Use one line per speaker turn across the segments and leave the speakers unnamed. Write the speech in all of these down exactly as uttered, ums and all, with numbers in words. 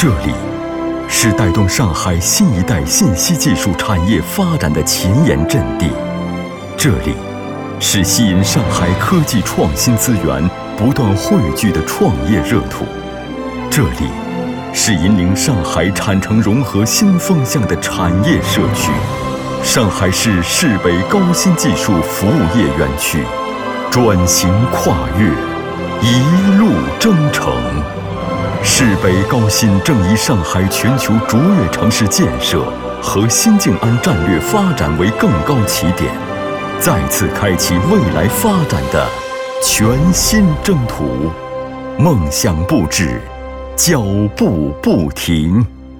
这里是带动上海新一代信息技术产业发展的前沿阵地，这里是吸引上海科技创新资源不断汇聚的创业热土，这里是引领上海产城融合新风向的产业社区，上海市市北高新技术服务业园区，转型跨越，一路征程。市北高新正以上海全球卓越城市建设和新静安战略发展为更高起点，再次开启未来发展的全新征途。梦想不止，脚步不停。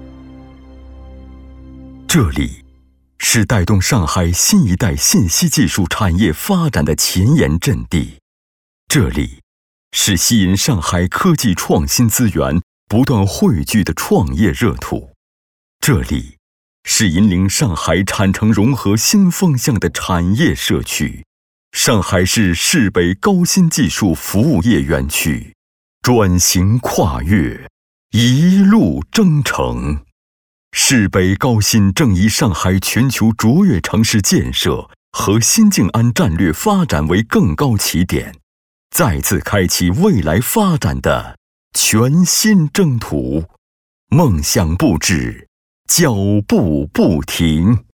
这里是带动上海新一代信息技术产业发展的前沿阵地，这里是吸引上海科技创新资源不断汇聚的创业热土，这里是引领上海产城融合新风向的产业社区，上海市市北高新技术服务业园区，转型跨越，一路征程。市北高新正以上海全球卓越城市建设和新静安战略发展为更高起点，再次开启未来发展的全新征途。梦想不止，脚步不停。